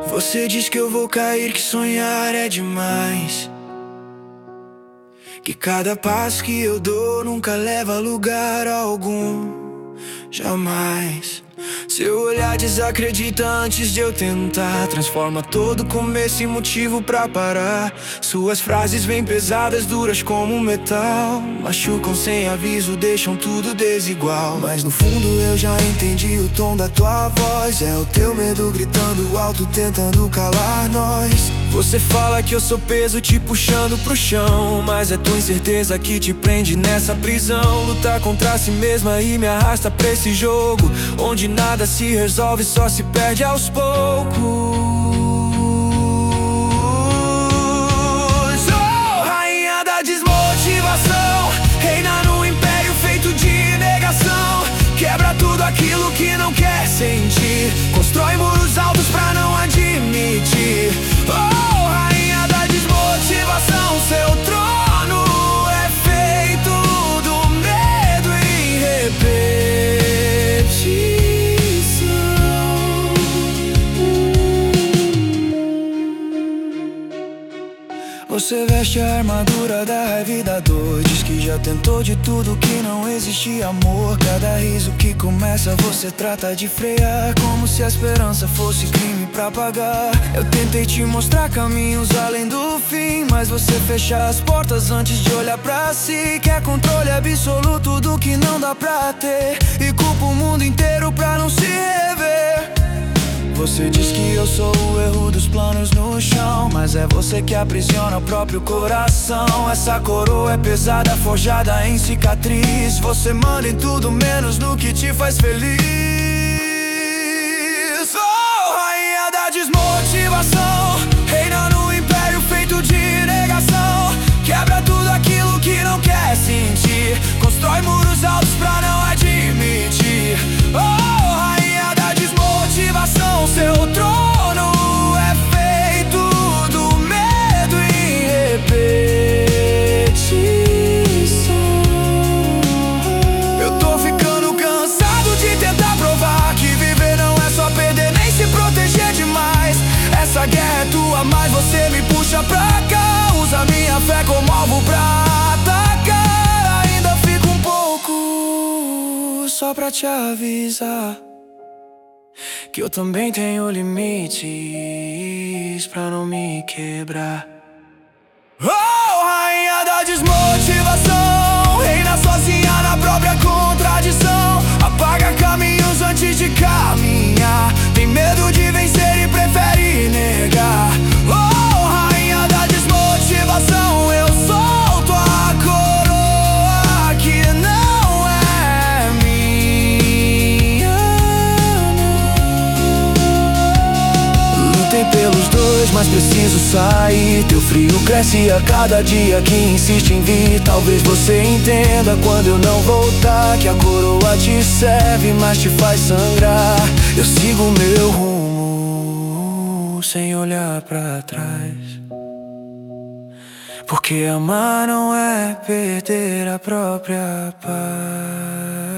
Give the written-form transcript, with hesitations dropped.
Você diz que eu vou cair, que sonhar é demais, que cada passo que eu dou nunca leva a lugar algum, jamais. Seu olhar desacredita antes de eu tentar, transforma todo começo em motivo pra parar. Suas frases vêm pesadas, duras como metal, machucam sem aviso, deixam tudo desigual. Mas no fundo eu já entendi o tom da tua voz, é o teu medo gritando alto, tentando calar nós. Você fala que eu sou peso te puxando pro chão, mas é tua incerteza que te prende nessa prisão. Lutar contra si mesma e me arrasta pra esse jogo, onde nada se resolve, só se perde aos poucos. Oh, rainha da desmotivação, reina no império feito de negação. Quebra tudo aquilo que não quer sentir, constrói muros altos pra não admitir. Oh, rainha da desmotivação, seu trono é feito do medo e repetição. Você veste a armadura da raiva e da dor, diz que já tentou de tudo, que não existe amor. Cada riso que começa você trata de frear, como se a esperança fosse crime pra pagar. Eu tentei te mostrar caminhos além do fim, mas você fecha as portas antes de olhar pra si. Quer controle absoluto do que não dá pra ter, e culpa o mundo inteiro pra não se rever. Você diz que eu sou o erro dos planos no chão, mas é você que aprisiona o próprio coração. Essa coroa é pesada, forjada em cicatriz. Você manda em tudo menos no que te faz feliz. Oh, rainha da desmotivação, reina no império feito de negação. Quebra tudo aquilo que não quer sentir, constrói muros altos pra não admitir. Oh, rainha da desmotivação, seu trono é feito do medo e repetição. Eu tô ficando cansado de tentar provar que viver não é só perder nem se proteger demais. Essa guerra é tua, mas você me puxa pra cá, usa minha fé como alvo pra atacar. Ainda fico um pouco só pra te avisar que eu também tenho limites pra não me quebrar. Oh, rainha da desmotivação, reina sozinha na própria contradição. Apaga caminhos antes de caminhar, tem medo de vencer e prefere negar. Oh, rainha da desmotivação, eu solto a coroa que não é minha. Lutei pelos dois, mas preciso sair. Teu frio cresce a cada dia que insiste em vir. Talvez você entenda quando eu não voltar, que a coroa te serve, mas te faz sangrar. Eu sigo o meu rumo sem olhar pra trás, porque amar não é perder a própria paz.